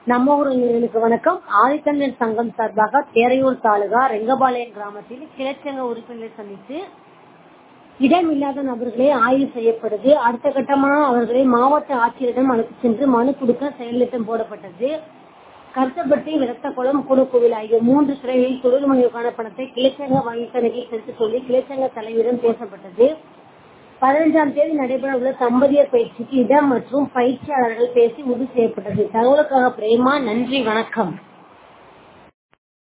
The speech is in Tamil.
நம்ம ஊர்களுக்கு வணக்கம். ஆதித்தமிழர் சங்கம் சார்பாக தேரையூர் தாலுகா ரெங்கபாளையம் கிராமத்தில் கிளைச்சங்க உறுப்பினர்களை சந்தித்து இடமில்லாத நபர்களே ஆய்வு செய்யப்படுது. அடுத்த கட்டமாக அவர்களை மாவட்ட ஆட்சியரிடம் அழைத்து சென்று மனு கொடுக்க செயல்திட்டம் போடப்பட்டது. கருத்தப்பட்டி, விரத்தகுளம், குடுக்கோவில் ஆகிய 3 சிறைகளில் தொழில் முனைவுக்கான பணத்தை கிளைச்சங்க வங்கி கணக்கில் செலுத்த சொல்லி கிளைச்சங்க தலைவரிடம் பேசப்பட்டது. 15ஆம் தேதி நடைபெற உள்ள தம்பதியர் பயிற்சிக்கு இடம் மற்றும் பயிற்சியாளர்கள் பேசி உறுதி செய்யப்பட்டது. தகவலுக்காக பிரேமா. நன்றி, வணக்கம்.